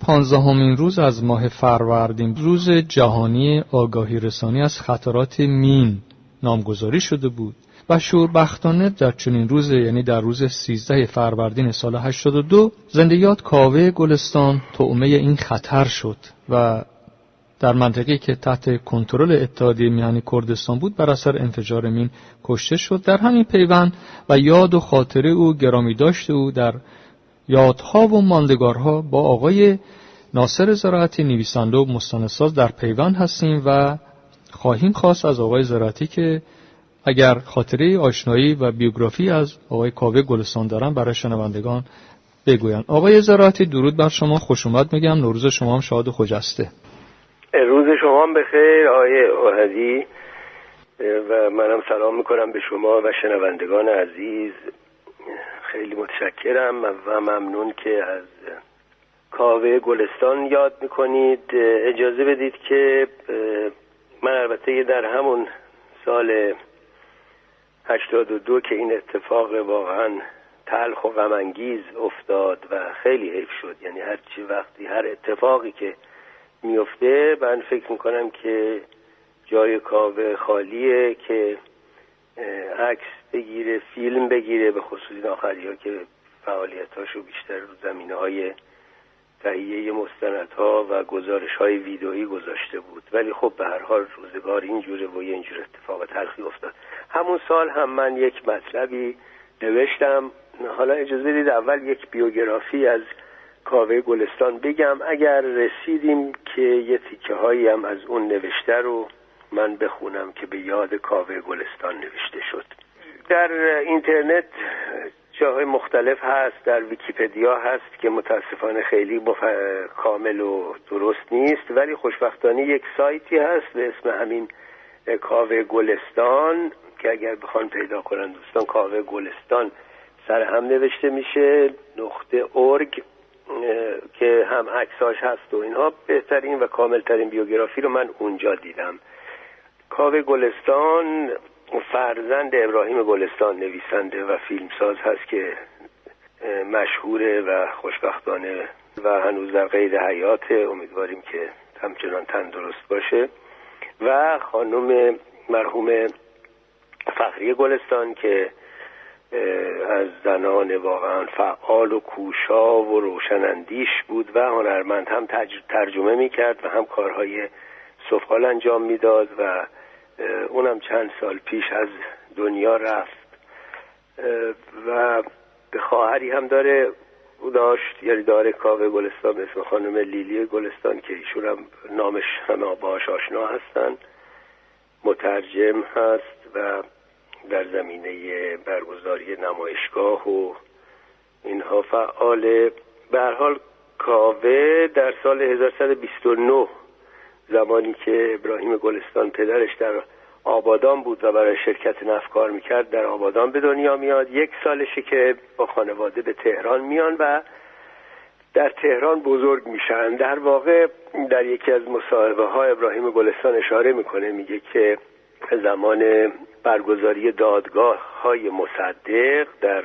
15مین روز از ماه فروردین روز جهانی آگاهی رسانی از خطرات مین نامگذاری شده بود و شوربختانه در چنین روز، یعنی در روز 13 فروردین سال 82 زندگیات کاوه گلستان طعمه این خطر شد و در منطقه‌ای که تحت کنترل اتحادیه میهن کردستان بود بر اثر انفجار مین کشته شد. در همین پیوند و یاد و خاطره او گرامی داشت او در یادها و ماندگارها با آقای ناصر زراعتی نویسنده و مستندساز در پیوند هستیم و خواهیم خواست از آقای زراعتی که اگر خاطره آشنایی و بیوگرافی از آقای کاوه گلستان دارن برای شنوندگان بگوین. آقای زراعتی درود بر شما، خوش اومد میگم. نوروز شما هم شاد و خجسته. روز شما هم بخیر آقای احدی و منم سلام میکنم به شما و شنوندگان عزیز. خیلی متشکرم و ممنون که از کاوه گلستان یاد میکنید. اجازه بدید که من البته در همون سال 82 که این اتفاق واقعا تلخ و غم انگیز افتاد و خیلی حیف شد، یعنی هر اتفاقی که میفته من فکر میکنم که جای کاوه خالیه که عکس بگیره، فیلم بگیره، به خصوص این آخری ها که فعالیتاشو بیشتر رو زمینه‌های تهیه مستندها و گزارش‌های ویدئویی گذاشته بود. ولی خب به هر حال روزگار اینجوره و اینجور اتفاق تلخی افتاد. همون سال هم من یک مطلبی نوشتم. حالا اجازه بدید اول یک بیوگرافی از کاوه گلستان بگم، اگر رسیدیم که یه تیکه هایی هم از اون نوشته رو من بخونم که به یاد کاوه گلستان نوشته شد. در اینترنت جاهای مختلف هست، در ویکی‌پدیا هست که متاسفانه خیلی کامل و درست نیست، ولی خوشبختانه یک سایتی هست به اسم همین کاوه گلستان که اگر بخوان پیدا کنن دوستان، کاوه گلستان سر هم نوشته میشه .org که هم عکساش هست و اینها. بهترین و کاملترین بیوگرافی رو من اونجا دیدم. کاوه گلستان فرزند ابراهیم گلستان نویسنده و فیلمساز هست که مشهوره و خوشبختانه و هنوز در قید حیاته، امیدواریم که همچنان تندرست باشه، و خانم مرحوم فخریه گلستان که از زنان واقعا فعال و کوشا و روشناندیش بود و هنرمند، هم ترجمه میکرد و هم کارهای سفال انجام میداد و اونم چند سال پیش از دنیا رفت و به خواهری هم داشت، یعنی داره کاوه گلستان به اسم خانم لیلی گلستان که ایشون هم نامش همه باهاش آشنا هستن، مترجم هست و در زمینه برگزاری نمایشگاه و اینها فعاله. به هر حال کاوه در سال 1129 زمانی که ابراهیم گلستان پدرش در آبادان بود و برای شرکت نفت کار میکرد در آبادان به دنیا میاد. 1 سالشه که با خانواده به تهران میان و در تهران بزرگ میشن. در واقع در یکی از مصاحبه ها ابراهیم گلستان اشاره میکنه، میگه که زمان برگزاری دادگاه های مصدق در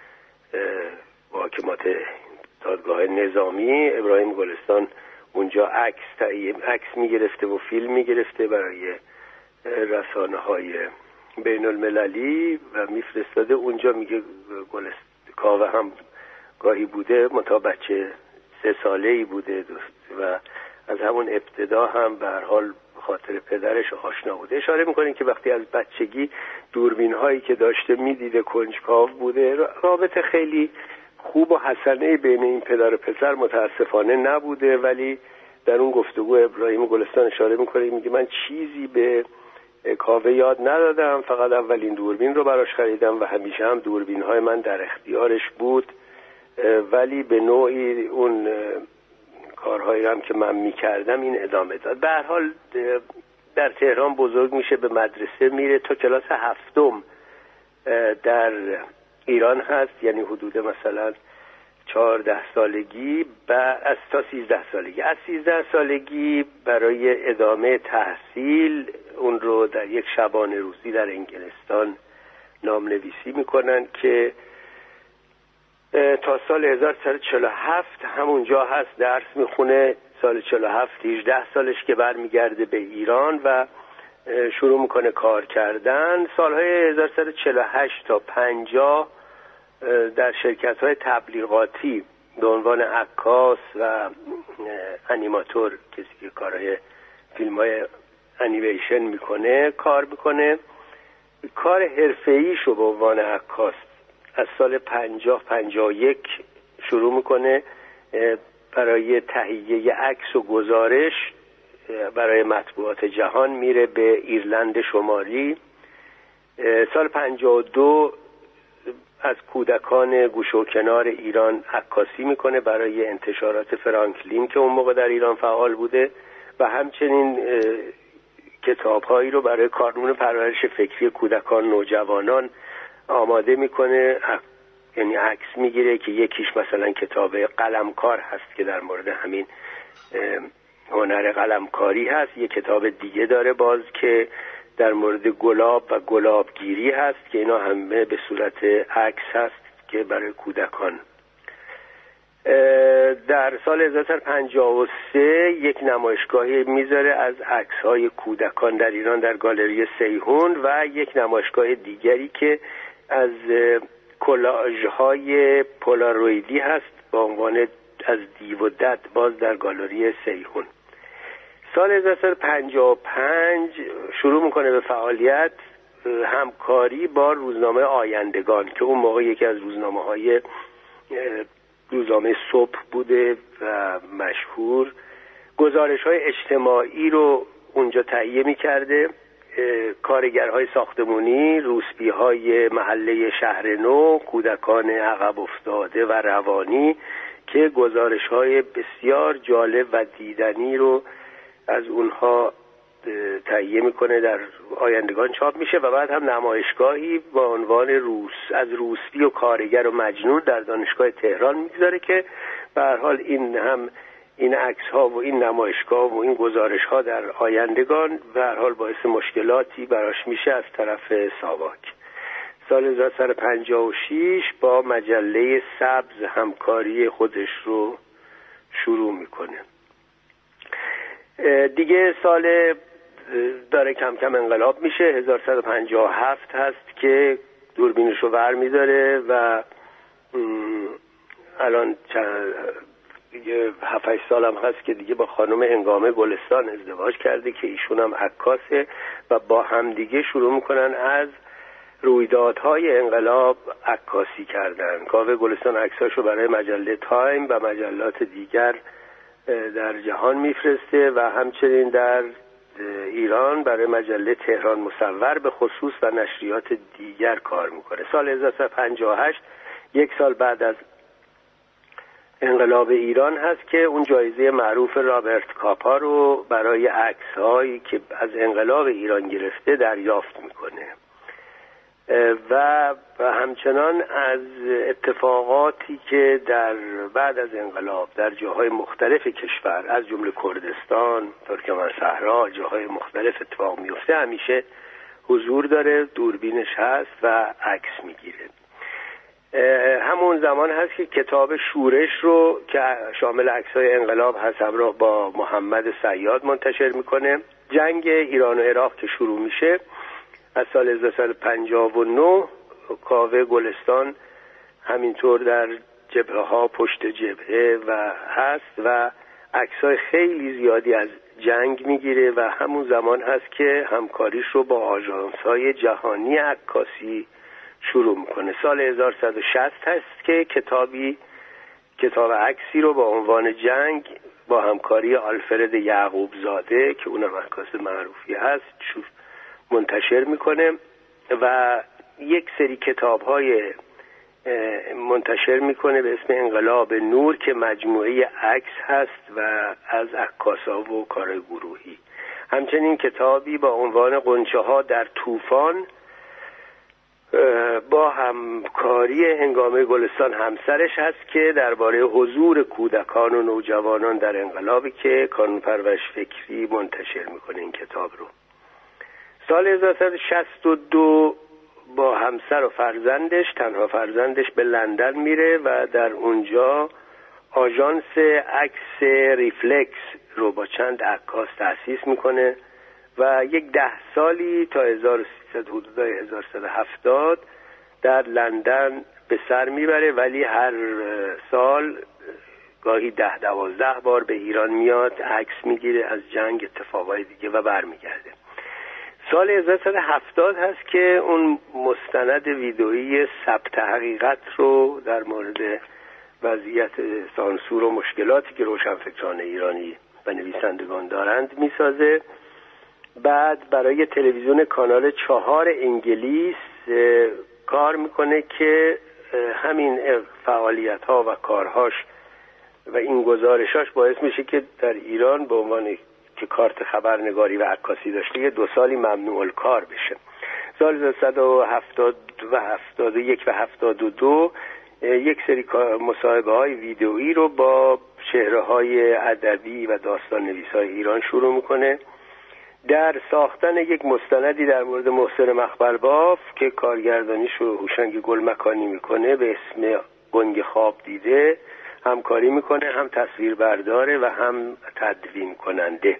محاکمات دادگاه نظامی، ابراهیم گلستان اونجا عکس میگرفته و فیلم میگرفته برای رسانه های بین المللی و میفرستاده اونجا. میگه کاوه هم گاهی بوده، متا بچه 3 ساله‌ای بوده و از همون ابتدا هم به هر حال خاطر پدرش آشنا بوده. اشاره میکنیم که وقتی از بچگی دوربین هایی که داشته میدیده کنجکاو بوده. رابطه خیلی خوب و حسنه بین این پدر و پسر متاسفانه نبوده، ولی در اون گفتگو ابراهیم گلستان اشاره میکنه، میگه من چیزی به کاوه یاد ندادم، فقط اولین دوربین رو براش خریدم و همیشه هم دوربین های من در اختیارش بود، ولی به نوعی اون کارهایی هم که من میکردم این ادامه داد. به هر حال در تهران بزرگ میشه، به مدرسه میره، تا کلاس 7 در ایران هست، یعنی حدود مثلا 14 سالگی از تا 13 سالگی. از 13 سالگی برای ادامه تحصیل اون رو در یک شبانه روزی در انگلستان نام نویسی میکنن که تا سال 1347 همونجا هست، درس میخونه. سال 47 18 سالش که برمیگرده به ایران و شروع میکنه کار کردن. سالهای 1348 تا 50 در شرکت‌های تبلیغاتی به عنوان عکاس و انیماتور، کسی که کارهای فیلم‌های انیمیشن میکنه، کار میکنه. کار حرفه‌ایشو به عنوان عکاس از سال 50-51 شروع میکنه. برای تهیه عکس و گزارش برای مطبوعات جهان میره به ایرلند شمالی. سال 52 از کودکان گوشه و کنار ایران عکاسی میکنه برای انتشارات فرانکلین که اون موقع در ایران فعال بوده و همچنین کتاب‌هایی رو برای کانون پرورش فکری کودکان نوجوانان آماده میکنه، یعنی عکس میگیره که یکیش مثلا کتاب قلمکار هست که در مورد همین هنر قلمکاری هست. یک کتاب دیگه داره باز که در مورد گلاب و گلابگیری هست که اینا همه به صورت عکس هست که برای کودکان. در سال 1353 یک نمایشگاهی میذاره از عکس‌های کودکان در ایران در گالری سیحون و یک نمایشگاه دیگری که از کلاژهای پولارویدی هست با عنوان از دیو و دد، باز در گالری سیحون. سال 1355 شروع میکنه به فعالیت، همکاری با روزنامه آیندگان که اون موقع یکی از روزنامه صبح بوده و مشهور. گزارش‌های اجتماعی رو اونجا تهیه می‌کرده. کارگرهای ساختمانی، روسپی‌های محله شهر نو، کودکان عقب افتاده و روانی که گزارش‌های بسیار جالب و دیدنی رو از اونها تهیه میکنه، در آیندگان چاپ میشه و بعد هم نمایشگاهی با عنوان از روسپی و کارگر و مجنون در دانشگاه تهران میگذاره که به هر حال این عکس‌ها و این نمایشگاه و این گزارش‌ها در آیندگان به هر حال باعث مشکلاتی براش میشه از طرف ساواک. سال 1956 با مجله سبز همکاری خودش رو شروع میکنه. دیگه سال داره کم کم انقلاب میشه. 1157 هست که دوربینش رو ور میداره و الان دیگه 7-8 سال هم هست که دیگه با خانم هنگامه گلستان ازدواج کرده که ایشون هم عکاسه و با هم دیگه شروع میکنن از رویدادهای انقلاب عکاسی کردن. کاوه گلستان عکساشو برای مجله تایم و مجلات دیگر در جهان میفرسته و همچنین در ایران برای مجله تهران مصور به خصوص و نشریات دیگر کار میکنه. سال 1958 یک سال بعد از انقلاب ایران هست که اون جایزه معروف رابرت کاپا رو برای عکس‌هایی که از انقلاب ایران گرفته دریافت میکنه و همچنان از اتفاقاتی که در بعد از انقلاب در جاهای مختلف کشور از جمله کردستان، ترکمن صحرا، جاهای مختلف اتفاق میفته همیشه حضور داره، دوربینش هست و عکس میگیره. همون زمان هست که کتاب شورش رو که شامل عکس‌های انقلاب هست همراه با محمد صیاد منتشر میکنه. جنگ ایران و عراق که شروع میشه از سال 1959 کاوه گلستان همینطور در جبهه ها پشت جبهه و هست و عکس‌های خیلی زیادی از جنگ میگیره و همون زمان هست که همکاریش رو با آژانس‌های جهانی عکاسی شروع میکنه. سال 1160 هست که کتاب عکسی رو با عنوان جنگ با همکاری آلفرد یعقوب زاده که اونم عکاس معروفی هست منتشر میکنه و یک سری کتاب‌های منتشر میکنه به اسم انقلاب نور که مجموعه عکس هست و از عکاسا و کار گروهی. همچنین کتابی با عنوان غنچه‌ها در طوفان با همکاری هنگامه گلستان همسرش هست که درباره حضور کودکان و نوجوانان در انقلابی که کانون پرورش فکری منتشر میکنه این کتاب رو. سال 1962 با همسر و فرزندش، تنها فرزندش، به لندن میره و در اونجا آژانس عکس ریفلکس رو با چند عکاس تأسیس میکنه و یک 10 سالی تا 1170 در لندن به سر میبره، ولی هر سال گاهی 10-12 بار به ایران میاد، عکس میگیره از جنگ، اتفاقای دیگه و برمیگرده. سال 1170 هست که اون مستند ویدئویی ثبت حقیقت رو در مورد وضعیت سانسور و مشکلاتی که روشنفکران ایرانی و نویسندگان دارند میسازه. بعد برای تلویزیون کانال 4 انگلیس کار میکنه که همین فعالیت ها و کارهاش و این گزارشاش باعث میشه که در ایران به عنوان که کارت خبرنگاری و عکاسی داشته 2 سالی ممنوع الکار بشه. سال 1970 و 71 و 72 یک سری مصاحبه های ویدئویی رو با چهره های ادبی و داستان نویس های ایران شروع میکنه. در ساختن یک مستندی در مورد محسن مخبرباف که کارگردانیش رو هوشنگ گلمکانی میکنه به اسم گنگ خواب دیده همکاری میکنه، هم تصویر برداره و هم تدوین کننده.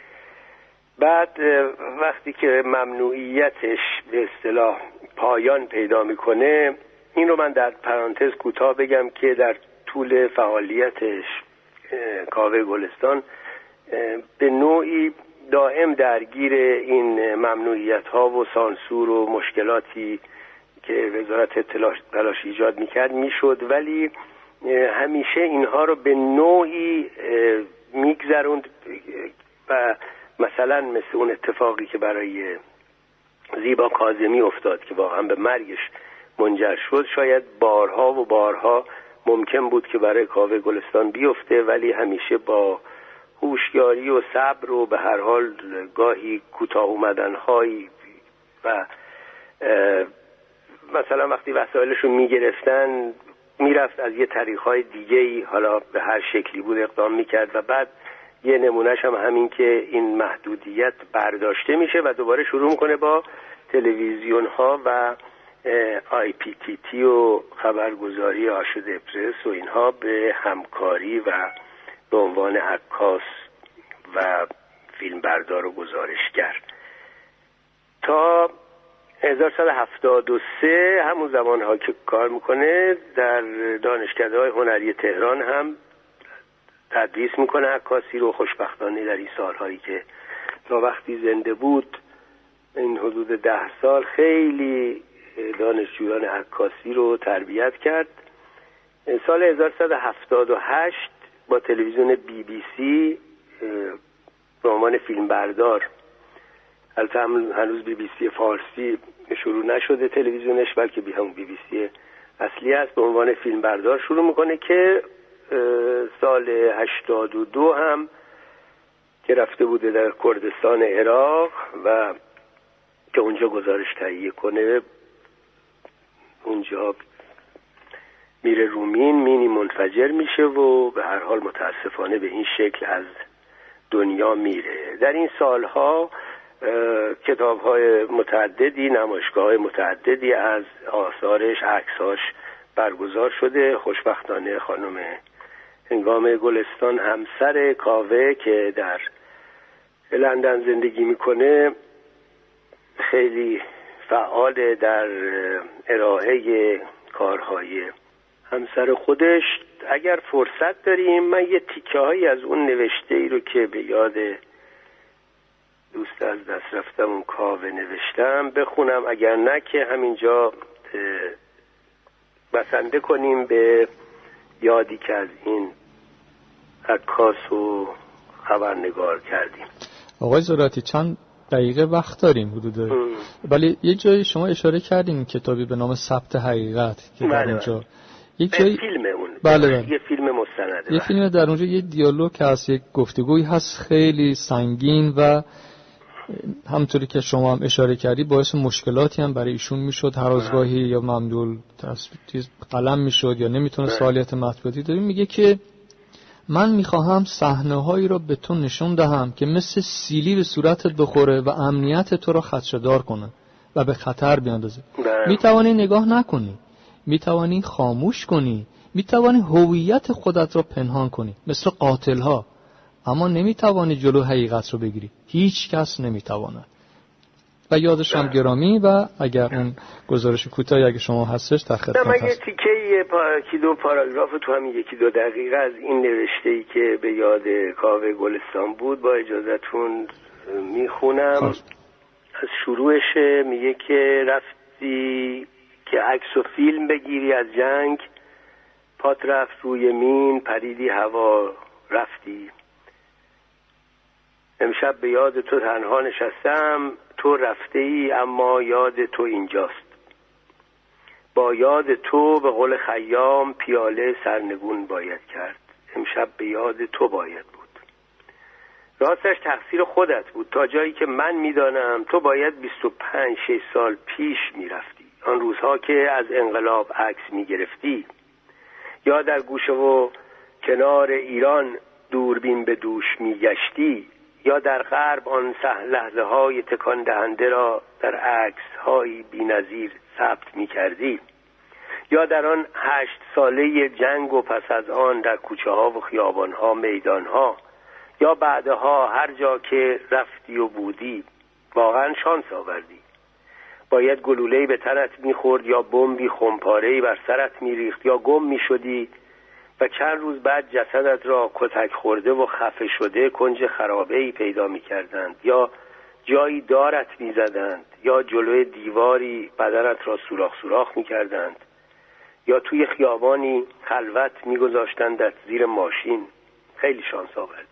بعد وقتی که ممنوعیتش به اصطلاح پایان پیدا میکنه، این رو من در پرانتز کوتاه بگم که در طول فعالیتش کاوه گلستان به نوعی دائم درگیر این ممنوعیت ها و سانسور و مشکلاتی که وزارت اطلاعات تلاش ایجاد میکرد میشد، ولی همیشه اینها رو به نوعی میگذروند و مثلا مثل اون اتفاقی که برای زیبا کاظمی افتاد که واقعا به مرگش منجر شد، شاید بارها و بارها ممکن بود که برای کاوه گلستان بیفته، ولی همیشه با هوشیاری و صبر و به هر حال گاهی کوتاه اومدن‌هایی و مثلا وقتی وسایلش رو میگرفتن میرفت از یه طریق‌های دیگه‌ای، حالا به هر شکلی بود، اقدام میکرد و بعد یه نمونهش هم همین که این محدودیت برداشته میشه و دوباره شروع میکنه با تلویزیون ها و IPTT و خبرگزاری آشوده پرس و اینها به همکاری و به عنوان عکاس و فیلمبردار و گزارشگر تا 1173 همون زمان ها که کار میکنه در دانشکده‌های هنری تهران هم تدریس میکنه عکاسی رو. خوشبختانه در این سالهایی که تا وقتی زنده بود، این حدود 10 سال، خیلی دانشجویان عکاسی رو تربیت کرد. سال 1178 با تلویزیون BBC به عنوان فیلمبردار، البته هنوز BBC فارسی شروع نشده تلویزیونش، بلکه همون BBC اصلی است، به عنوان فیلمبردار شروع میکنه که سال 82 هم که رفته بوده در کردستان عراق و که اونجا گزارش تهیه کنه، اونجا میره رومین، مینی منفجر میشه و به هر حال متاسفانه به این شکل از دنیا میره. در این سالها کتاب‌های متعددی، نمایشگاه‌های متعددی از آثارش، عکساش برگزار شده. خوشبختانه خانم هنگام گلستان، همسر کاوه که در لندن زندگی میکنه، خیلی فعال در ارائه کارهای همسر خودش. اگر فرصت داریم من یه تیکه هایی از اون نوشته ای رو که به یاد دوست از دست رفتمون کاوه نوشتم بخونم، اگر نه که همینجا بسنده کنیم به یادی که از این عکاس و خبرنگار کردیم. آقای زراعتی چند دقیقه وقت داریم حدود، ولی یه جایی شما اشاره کردین کتابی به نام ثبت حقیقت که در اونجا یک جایی فیلم اون بله. یه فیلم مستنده، یه فیلم در اونجا یه دیالوگ هست، یک گفتگویی هست خیلی سنگین و همونطوری که شما هم اشاره کردی باعث مشکلاتی هم برای ایشون میشد، هر از گاهی یا ممدول قلم میشد یا نمیتونه سوالیت مطبوعاتی داره. میگه که من میخواهم صحنه‌هایی را به تو نشون دهم که مثل سیلی به صورتت بخوره و امنیت تو را خدشه‌دار کنه و به خطر بیاندازه. میتوانی نگاه نکنی، میتوانی خاموش کنی، میتوانی هویت خودت را پنهان کنی مثل قاتل ها، اما نمیتوانی جلو حقیقت رو بگیری. هیچ کس نمیتواند. و یادش هم گرامی. و اگر اون گزارش کوتاهی اگه شما هستش در خدمت من یه تیکه یکی دو پاراگراف تو همین یکی دو دقیقه از این نوشته‌ای که به یاد کاوه گلستان بود با اجازهتون میخونم. از شروعش میگه که رفتی که عکس و فیلم بگیری از جنگ، پات رفت روی مین، پریدی هوا رفتی. امشب به یاد تو تنها نشستم، تو رفته ای اما یاد تو اینجاست. با یاد تو به قول خیام پیاله سرنگون باید کرد. امشب به یاد تو باید بود. راستش تقصیر خودت بود. تا جایی که من میدانم تو باید 25-6 سال پیش میرفتی. آن روزها که از انقلاب عکس میگرفتی، یا در گوشه و کنار ایران دوربین به دوش میگشتی، یا در غرب آن لحظه های تکان دهنده را در عکس های بی‌نظیر ثبت می‌کردی، یا در آن 8 ساله جنگ و پس از آن در کوچه ها و خیابان ها، میدان ها، یا بعدها هر جا که رفتی و بودی. واقعا شانس آوردی. باید گلوله‌ای به تنت می‌خورد یا بمبی خمپاره‌ای بر سرت می‌ریخت، یا گم می‌شدی و چند روز بعد جسدت را کتک خورده و خفه شده کنج خرابه‌ای پیدا می‌کردند، یا جایی دارت می‌زدند، یا جلوی دیواری بدنت را سوراخ می‌کردند، یا توی خیابانی خلوت می‌گذاشتندت زیر ماشین. خیلی شانس آوردی.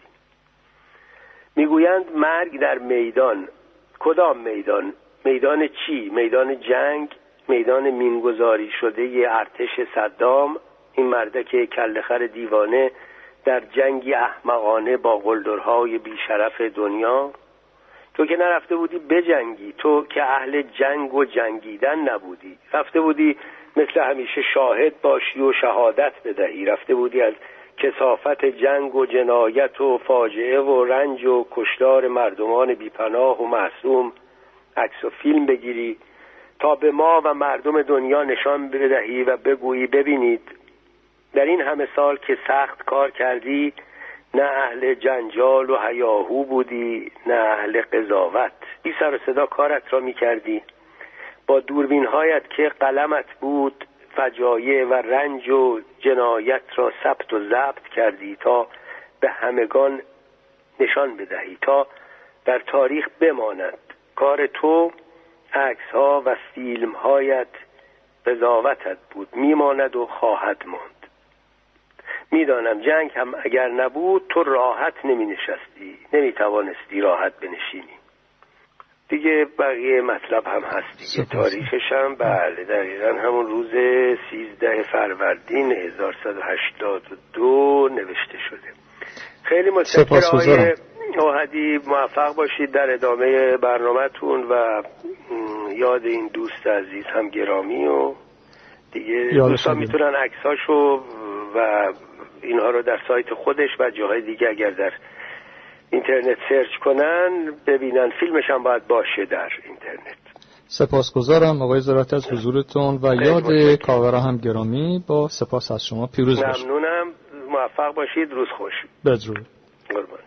میگویند مرگ در میدان. کدام میدان؟ میدان چی؟ میدان جنگ؟ میدان مینگذاری شده ارتش صدام، این مردک کله‌خر دیوانه در جنگی احمقانه با قلدرهای بیشرف دنیا؟ تو که نرفته بودی بجنگی، تو که اهل جنگ و جنگیدن نبودی، رفته بودی مثل همیشه شاهد باشی و شهادت بدهی، رفته بودی از کثافت جنگ و جنایت و فاجعه و رنج و کشتار مردمان بیپناه و معصوم عکس و فیلم بگیری تا به ما و مردم دنیا نشان بدهی و بگویی ببینید در این همه سال که سخت کار کردی نه اهل جنجال و هیاهو بودی، نه اهل قضاوت. بی سر و صدا کارت را می کردی. با دوربین هایت که قلمت بود فجایع و رنج و جنایت را ثبت و ضبط کردی تا به همگان نشان بدهی، تا در تاریخ بماند. کار تو، عکس ها و فیلم هایت قضاوتت بود، میماند و خواهد ماند. میدانم جنگ هم اگر نبود تو راحت نمی نشستی، نمی توانستی راحت بنشینی. دیگه بقیه مطلب هم هست دیگه. تاریخش هم بله دقیقا همون روز 13 فروردین 1182 نوشته شده. خیلی متشکرم آقای اوحدی، موفق باشید در ادامه برنامه‌تون و یاد این دوست عزیز هم گرامی. و دیگه دوستان میتونن عکساشو و اینها رو در سایت خودش و جاهای دیگه اگر در اینترنت سرچ کنن ببینن. فیلمش هم باید باشه در اینترنت. سپاسگزارم آقای زراعتی از حضورتون و یاد کاوه هم گرامی. با سپاس از شما. پیروز باشید. ممنونم. موفق باشید. روز خوش. بدرود. قربان.